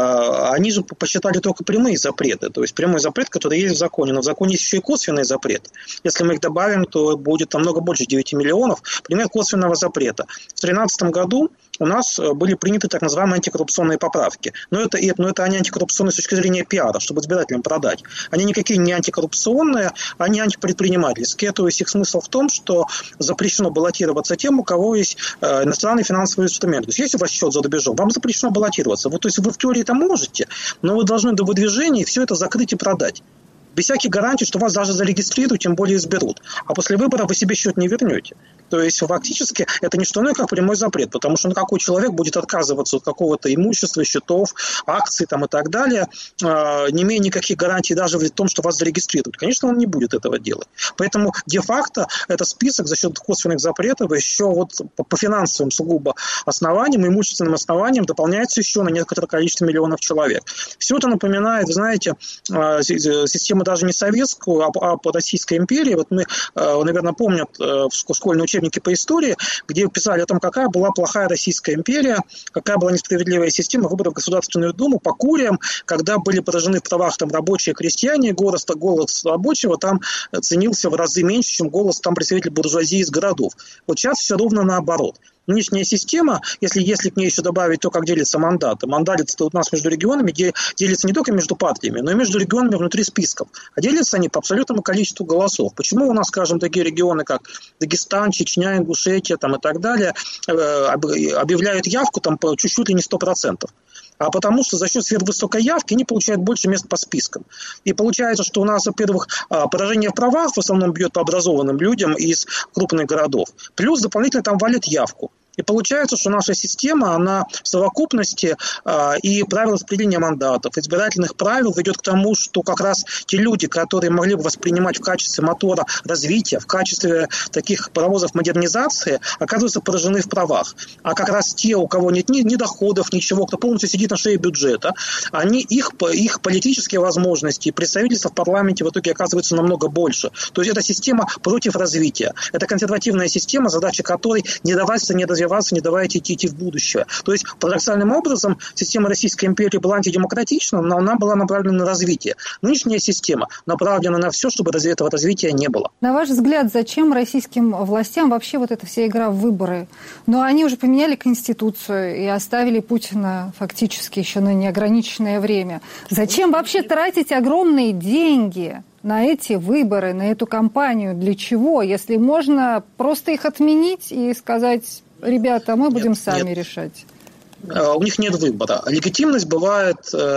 Они же посчитали только прямые запреты, то есть прямой запрет, который есть в законе, но в законе есть еще и косвенный запрет. Если мы их добавим, то будет намного больше 9 миллионов. Пример косвенного запрета. В 2013 году у нас были приняты так называемые антикоррупционные поправки. Но это они антикоррупционные с точки зрения пиара, чтобы избирателям продать. Они никакие не антикоррупционные, они антипредпринимательские. То есть их смысл в том, что запрещено баллотироваться тем, у кого есть иностранный финансовый инструмент. То есть если у вас счет за рубежом, вам запрещено баллотироваться. Вот, то есть вы в теории это можете, но вы должны до выдвижения все это закрыть и продать. Без всяких гарантий, что вас даже зарегистрируют, тем более изберут. А после выборов вы себе счет не вернете. То есть фактически это не что иное, как прямой запрет, потому что какой человек будет отказываться от какого-то имущества, счетов, акций и так далее, не имея никаких гарантий даже в том, что вас зарегистрируют. Конечно, он не будет этого делать. Поэтому де-факто этот список за счет косвенных запретов еще вот по финансовым сугубо основаниям, имущественным основаниям дополняется еще на некоторое количество миллионов человек. Все это напоминает, знаете, систему даже не советскую, а по Российской империи. Вот мы, наверное, помнят школьные учебники по истории, где писали о том, какая была плохая Российская империя, какая была несправедливая система выборов в Государственную Думу по куриям, когда были поражены в правах рабочие крестьяне, голос рабочего там ценился в разы меньше, чем голос представителей буржуазии из городов. Вот сейчас все ровно наоборот. Нынешняя система, если к ней еще добавить то, как делятся мандаты. Мандаты у нас между регионами делятся не только между партиями, но и между регионами внутри списков. А делятся они по абсолютному количеству голосов. Почему у нас, скажем, такие регионы, как Дагестан, Чечня, Ингушетия и так далее, объявляют явку чуть-чуть ли не 100%? а потому что за счет сверхвысокой явки они получают больше мест по спискам. И получается, что у нас, во-первых, поражение в правах в основном бьет по образованным людям из крупных городов. Плюс дополнительно там валит явку. И получается, что наша система, она в совокупности и правила распределения мандатов, избирательных правил ведет к тому, что как раз те люди, которые могли бы воспринимать в качестве мотора развития, в качестве таких паровозов модернизации, оказываются поражены в правах. А как раз те, у кого нет ни доходов, ничего, кто полностью сидит на шее бюджета, их политические возможности и представительства в парламенте в итоге оказываются намного больше. То есть это система против развития. Это консервативная система, задача которой не давать не развиваться, не давайте идти в будущее. То есть, парадоксальным образом, система Российской империи была антидемократична, но она была направлена на развитие. Нынешняя система направлена на все, чтобы этого развития не было. На ваш взгляд, зачем российским властям вообще вот эта вся игра в выборы? Но они уже поменяли Конституцию и оставили Путина фактически еще на неограниченное время. Зачем вообще тратить огромные деньги на эти выборы, на эту кампанию? Для чего? Если можно просто их отменить и сказать: ребята, мы будем сами решать. У них нет выбора. Легитимность бывает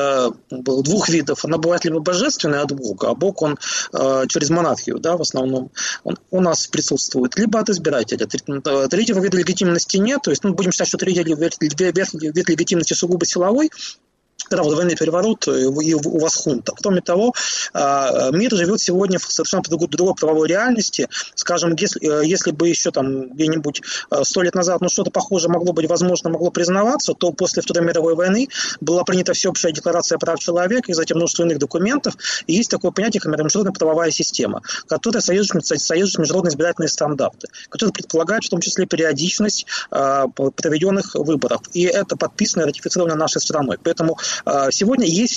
двух видов. Она бывает либо божественная от Бога, а Бог, он через монархию, да, в основном, он у нас присутствует, либо от избирателя. Третьего вида легитимности нет. То есть, будем считать, что третий вид легитимности сугубо силовой. Когда вот военный переворот, и у вас хунта. Кроме того, мир живет сегодня в совершенно другой правовой реальности. Скажем, если бы еще там где-нибудь 100 лет назад что-то похожее могло быть возможно, могло признаваться, то после Второй мировой войны была принята всеобщая декларация прав человека и затем множество иных документов. И есть такое понятие, как международная правовая система, которая содержит международные избирательные стандарты, которые предполагают в том числе периодичность проведенных выборов. И это подписано и ратифицировано нашей страной. Поэтому сегодня есть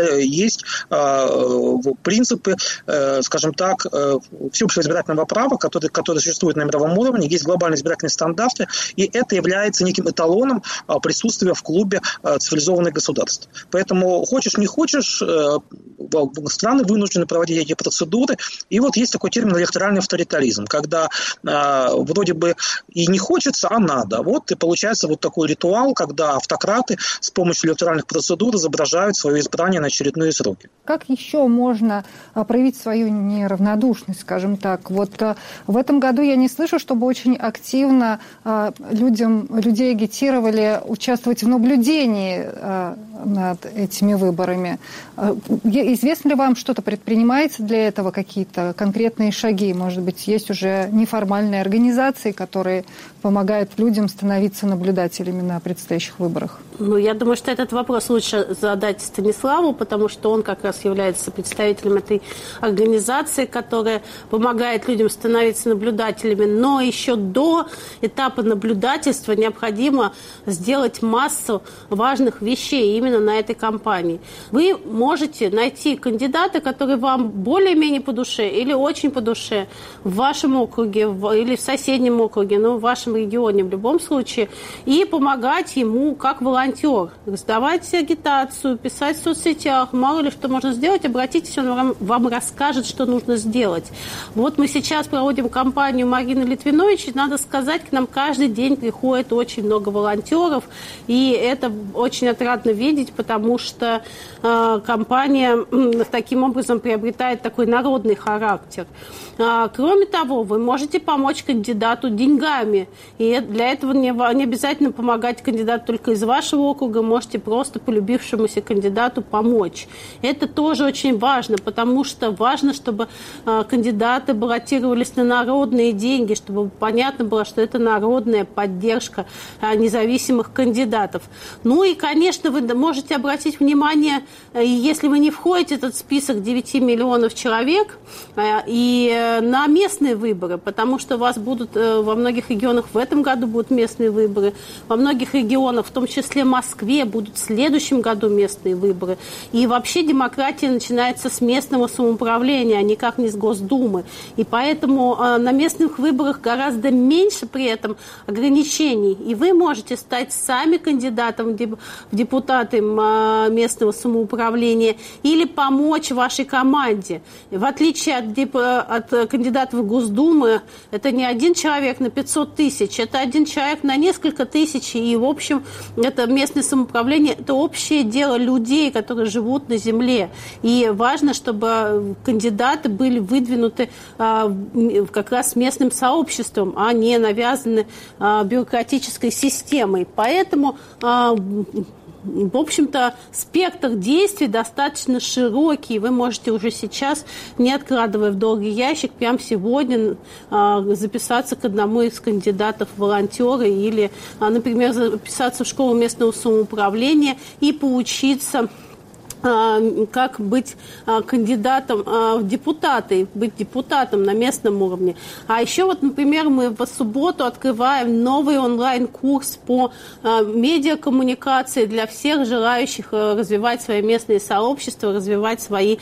принципы, скажем так, всеобщего избирательного права, которые существуют на мировом уровне, есть глобальные избирательные стандарты, и это является неким эталоном присутствия в клубе цивилизованных государств. Поэтому хочешь не хочешь, страны вынуждены проводить эти процедуры, и вот есть такой термин электоральный авторитаризм, когда вроде бы и не хочется, а надо. Вот и получается вот такой ритуал, когда автократы с помощью электоральных процедур изображают свое избрание на очередные сроки. Как еще можно проявить свою неравнодушность, скажем так? Вот в этом году я не слышу, чтобы очень активно людей агитировали участвовать в наблюдении над этими выборами. Известно ли вам, что-то предпринимается для этого, какие-то конкретные шаги? Может быть, есть уже неформальные организации, которые помогают людям становиться наблюдателями на предстоящих выборах? Я думаю, что этот вопрос лучше задать Станиславу, потому что он как раз является представителем этой организации, которая помогает людям становиться наблюдателями. Но еще до этапа наблюдательства необходимо сделать массу важных вещей именно на этой кампании. Вы можете найти кандидата, который вам более-менее по душе или очень по душе в вашем округе или в соседнем округе, в вашем регионе в любом случае, и помогать ему как волонтер, сдавать агитацию, писать в соцсетях, мало ли что можно сделать, обратитесь, он вам расскажет, что нужно сделать. Вот мы сейчас проводим кампанию Марины Литвинович, и надо сказать, к нам каждый день приходит очень много волонтеров, и это очень отрадно видеть, потому что кампания таким образом приобретает такой народный характер. Кроме того, вы можете помочь кандидату деньгами, и для этого не обязательно помогать кандидату только из вашего округа, можете просто полюбившемуся кандидату помочь. Это тоже очень важно, потому что важно, чтобы кандидаты баллотировались на народные деньги, чтобы понятно было, что это народная поддержка независимых кандидатов. И, конечно, вы можете обратить внимание, если вы не входите в этот список 9 миллионов человек, и на местные выборы, потому что у вас будут во многих регионах в этом году будут местные выборы, во многих регионах, в том числе в Москве, будут в следующем году местные выборы. И вообще демократия начинается с местного самоуправления, а никак не с Госдумы. И поэтому на местных выборах гораздо меньше при этом ограничений. И вы можете стать сами кандидатом в депутаты депутаты местного самоуправления или помочь вашей команде. В отличие от кандидатов в Госдумы, это не один человек на 500 тысяч, это один человек на несколько тысяч, и, в общем, это местное самоуправление, это общее дело людей, которые живут на земле. И важно, чтобы кандидаты были выдвинуты как раз местным сообществом, а не навязаны бюрократической системой. Поэтому, в общем-то, спектр действий достаточно широкий. Вы можете уже сейчас, не откладывая в долгий ящик, прямо сегодня записаться к одному из кандидатов в волонтеры или, например, записаться в школу местного самоуправления и поучиться, как быть кандидатом в депутаты, быть депутатом на местном уровне. А еще вот, например, мы в субботу открываем новый онлайн-курс по медиакоммуникации для всех желающих развивать свои местные сообщества, развивать свои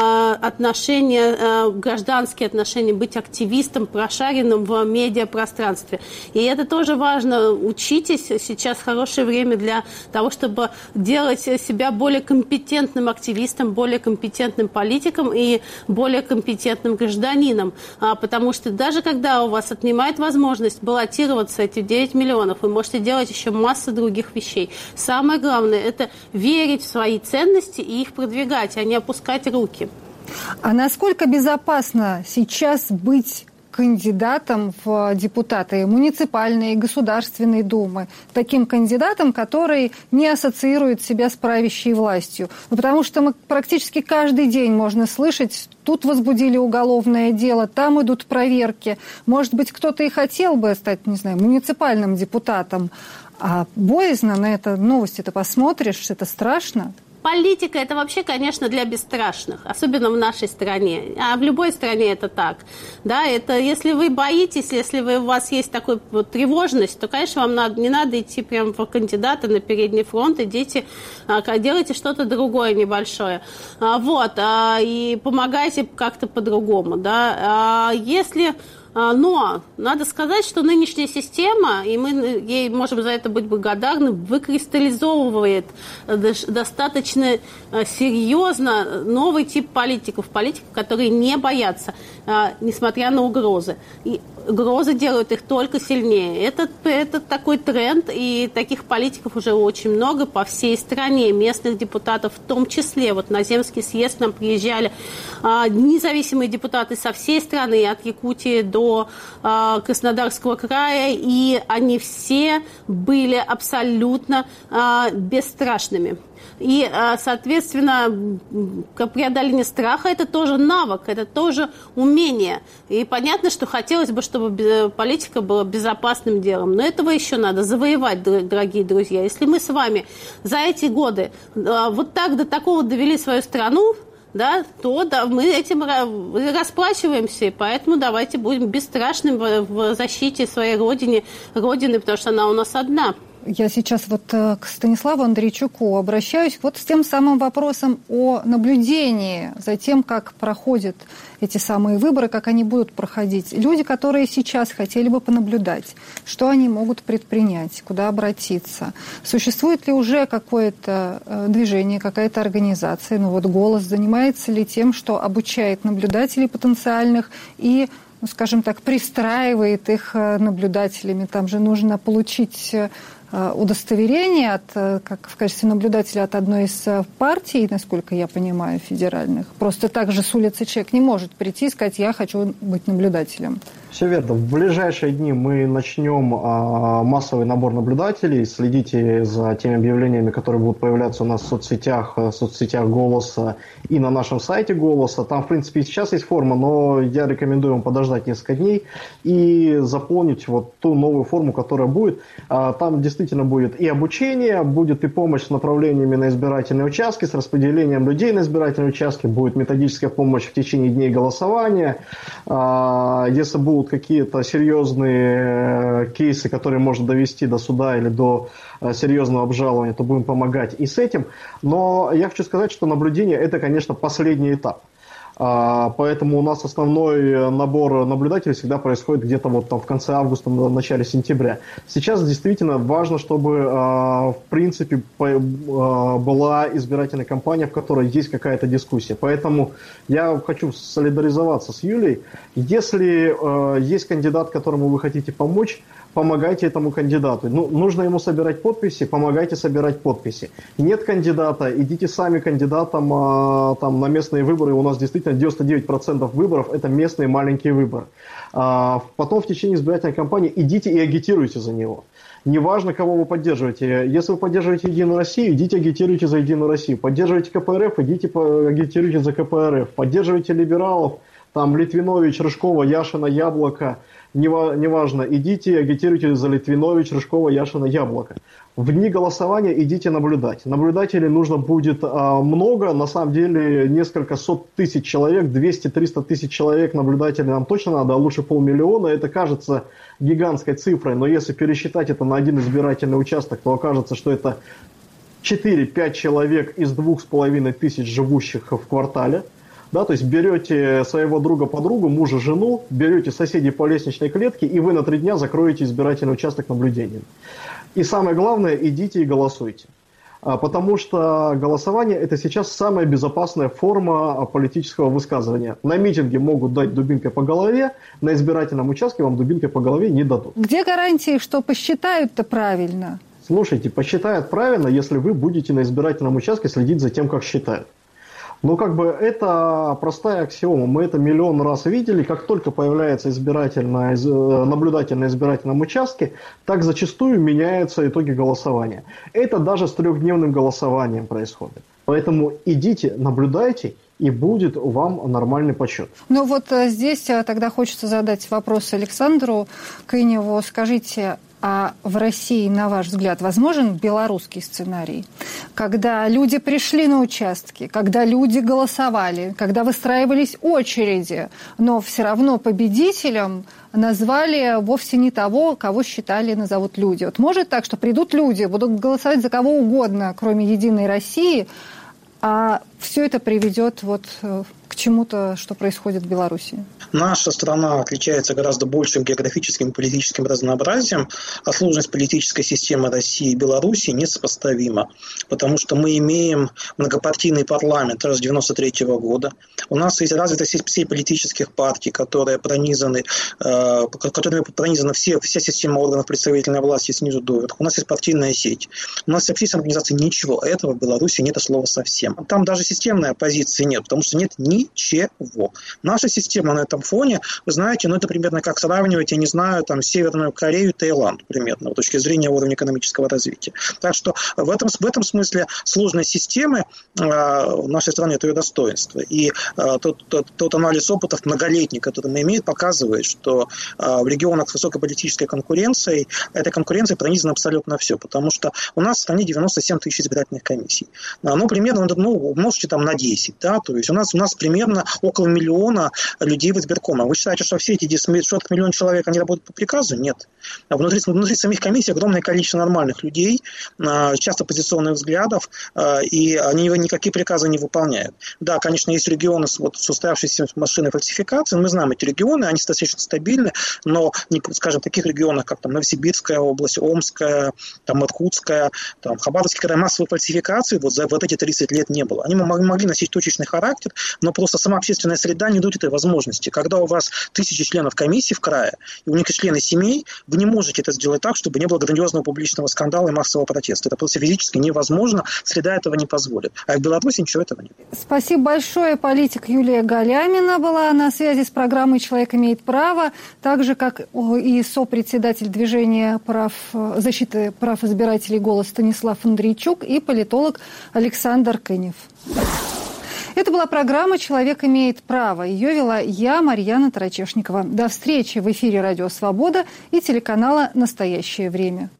отношения, гражданские отношения, быть активистом, прошаренным в медиапространстве. И это тоже важно. Учитесь. Сейчас хорошее время для того, чтобы делать себя более компетентным активистом, более компетентным политиком и более компетентным гражданином. Потому что даже когда у вас отнимает возможность баллотироваться эти 9 миллионов, вы можете делать еще массу других вещей. Самое главное – это верить в свои ценности и их продвигать, а не опускать руки. А насколько безопасно сейчас быть кандидатом в депутаты муниципальной и государственной думы, таким кандидатом, который не ассоциирует себя с правящей властью? Потому что мы практически каждый день можно слышать, тут возбудили уголовное дело, там идут проверки. Может быть, кто-то и хотел бы стать, не знаю, муниципальным депутатом, а боязно на это новости-то посмотришь, это страшно. Политика – это вообще, конечно, для бесстрашных, особенно в нашей стране. А в любой стране это так. Да, это если вы боитесь, если у вас есть такая вот тревожность, то, конечно, вам не надо идти прямо в кандидаты на передний фронт, идите, делайте что-то другое небольшое. И помогайте как-то по-другому. Да. Но надо сказать, что нынешняя система, и мы ей можем за это быть благодарны, выкристаллизовывает достаточно серьезно новый тип политиков, которые не боятся, несмотря на угрозы. И угрозы делают их только сильнее. Это такой тренд, и таких политиков уже очень много по всей стране, местных депутатов в том числе. Вот на Земский съезд к нам приезжали независимые депутаты со всей страны, от Якутии до Краснодарского края, и они все были абсолютно бесстрашными. И, соответственно, преодоление страха – это тоже навык, это тоже умение. И понятно, что хотелось бы, чтобы политика была безопасным делом. Но этого еще надо завоевать, дорогие друзья. Если мы с вами за эти годы вот так до такого довели свою страну, да, то мы этим расплачиваемся, и поэтому давайте будем бесстрашными в защите своей родины, потому что она у нас одна. Я сейчас к Станиславу Андрейчуку обращаюсь с тем самым вопросом о наблюдении за тем, как проходят эти самые выборы, как они будут проходить. Люди, которые сейчас хотели бы понаблюдать, что они могут предпринять, куда обратиться. Существует ли уже какое-то движение, какая-то организация, «Голос» занимается ли тем, что обучает наблюдателей потенциальных и, скажем так, пристраивает их наблюдателями? Там же нужно получить удостоверение как в качестве наблюдателя от одной из партий, насколько я понимаю, федеральных. Просто так же с улицы человек не может прийти и сказать: я хочу быть наблюдателем. Все верно. В ближайшие дни мы начнем массовый набор наблюдателей. Следите за теми объявлениями, которые будут появляться у нас в соцсетях «Голоса» и на нашем сайте «Голоса». Там, в принципе, и сейчас есть форма, но я рекомендую вам подождать несколько дней и заполнить ту новую форму, которая будет. Там действительно будет и обучение, будет и помощь с направлениями на избирательные участки, с распределением людей на избирательные участки, будет методическая помощь в течение дней голосования. Если будут какие-то серьезные кейсы, которые можно довести до суда или до серьезного обжалования, то будем помогать и с этим. Но я хочу сказать, что наблюдение – это, конечно, последний этап. Поэтому у нас основной набор наблюдателей всегда происходит где-то вот там в конце августа, в начале сентября. Сейчас действительно важно, чтобы в принципе была избирательная кампания, в которой есть какая-то дискуссия. Поэтому я хочу солидаризоваться с Юлией. Если есть кандидат, которому вы хотите помочь, помогайте этому кандидату. Нужно ему собирать подписи, помогайте собирать подписи. Нет кандидата, идите сами кандидатам там, на местные выборы. У нас действительно 99% выборов – это местные маленькие выборы. Потом в течение избирательной кампании идите и агитируйте за него. Неважно, кого вы поддерживаете. Если вы поддерживаете Единую Россию, идите агитируйте за Единую Россию. Поддерживаете КПРФ, идите агитируйте за КПРФ. Поддерживаете либералов, там Литвинович, Рыжкова, Яшина, Яблоко. Неважно, идите, агитируйте за Литвинович, Рыжкова, Яшина, Яблоко. В дни голосования идите наблюдать. Наблюдателей нужно будет много, на самом деле несколько сот тысяч человек, 200-300 тысяч человек наблюдателей нам точно надо, а лучше 500 000. Это кажется гигантской цифрой, но если пересчитать это на один избирательный участок, то окажется, что это 4-5 человек из 2500 живущих в квартале. Да, то есть берете своего друга-подругу, мужа, жену, берете соседей по лестничной клетке, и вы на 3 дня закроете избирательный участок наблюдением. И самое главное, идите и голосуйте. Потому что голосование – это сейчас самая безопасная форма политического высказывания. На митинге могут дать дубинкой по голове, на избирательном участке вам дубинкой по голове не дадут. Где гарантии, что посчитают-то правильно? Слушайте, посчитают правильно, если вы будете на избирательном участке следить за тем, как считают. Ну, это простая аксиома. Мы это миллион раз видели. Как только появляется наблюдатель на избирательном участке, так зачастую меняются итоги голосования. Это даже с 3-дневным голосованием происходит. Поэтому идите, наблюдайте, и будет вам нормальный подсчет. Ну вот здесь тогда хочется задать вопрос Александру Кыневу. Скажите, а в России, на ваш взгляд, возможен белорусский сценарий? Когда люди пришли на участки, когда люди голосовали, когда выстраивались очереди, но все равно победителем назвали вовсе не того, кого считали назовут люди. Вот может так, что придут люди, будут голосовать за кого угодно, кроме «Единой России», а все это приведет к чему-то, что происходит в Беларуси? Наша страна отличается гораздо большим географическим и политическим разнообразием, а сложность политической системы России и Беларуси несопоставима, потому что мы имеем многопартийный парламент с 1993 года. У нас есть развита сеть политических партий, которыми пронизана вся система органов представительной власти снизу доверху. У нас есть партийная сеть. У нас общественная организация – ничего. Этого в Беларуси нет слова совсем. Там даже системной оппозиции нет, потому что нет ничего. Наша система на этом фоне, вы знаете, это примерно как сравнивать, я не знаю, Северную Корею и Таиланд, примерно, с точки зрения уровня экономического развития. Так что в этом смысле сложность системы в нашей стране – это ее достоинство. И тот анализ опытов многолетний, который мы имеем, показывает, что в регионах с высокой политической конкуренцией этой конкуренцией пронизано абсолютно все, потому что у нас в стране 97 тысяч избирательных комиссий. Примерно, умножьте на 10, да, то есть у нас примерно около 1 миллиона людей в избиркоме. Вы считаете, что все эти 10 миллионов человек, они работают по приказу? Нет. Внутри самих комиссий огромное количество нормальных людей, часто оппозиционных взглядов, и они никакие приказы не выполняют. Да, конечно, есть регионы с устоявшейся машиной фальсификации, мы знаем эти регионы, они достаточно стабильны, но, скажем, в таких регионах, как Новосибирская область, Омская, Иркутская, Хабаровский край, массовой фальсификации за эти 30 лет не было. Они могли носить точечный характер, но просто сама общественная среда не дает этой возможности. Когда у вас 1000 членов комиссии в крае, и у них есть члены семей, вы не можете это сделать так, чтобы не было грандиозного публичного скандала и массового протеста. Это просто физически невозможно, среда этого не позволит. А в Беларуси ничего этого нет. Спасибо большое. Политик Юлия Галямина была на связи с программой «Человек имеет право», так же, как и сопредседатель движения защиты прав избирателей «Голос» Станислав Андрейчук и политолог Александр Кынев. Это была программа «Человек имеет право». Ее вела я, Марьяна Тарачешникова. До встречи в эфире «Радио Свобода» и телеканала «Настоящее время».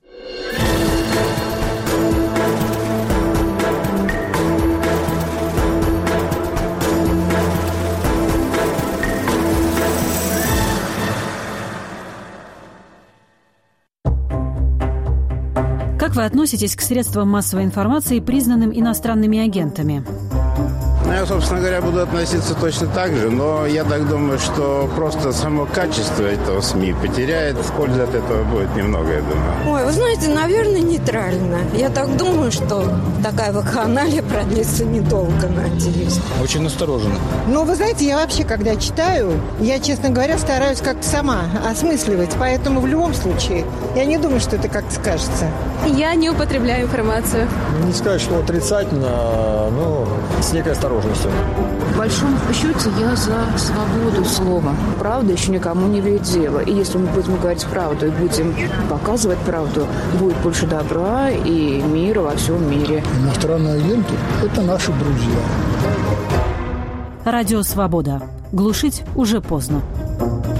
Как вы относитесь к средствам массовой информации, признанным иностранными агентами? я, собственно говоря, буду относиться точно так же, но я так думаю, что просто само качество этого СМИ потеряет, пользы от этого будет немного, я думаю. Ой, вы знаете, наверное, нейтрально. Я так думаю, что такая вакханалия продлится недолго, надеюсь. Очень настороженно. Ну, вы знаете, я вообще, когда читаю, я, честно говоря, стараюсь как-то сама осмысливать, поэтому в любом случае я не думаю, что это как-то скажется. Я не употребляю информацию. Не сказать, что отрицательно, но с некой осторожностью. В большом счете я за свободу слова. Правда еще никому не вредит дело. И если мы будем говорить правду и будем показывать правду, будет больше добра и мира во всем мире. Иностранные агенты – это наши друзья. Радио «Свобода». Глушить уже поздно.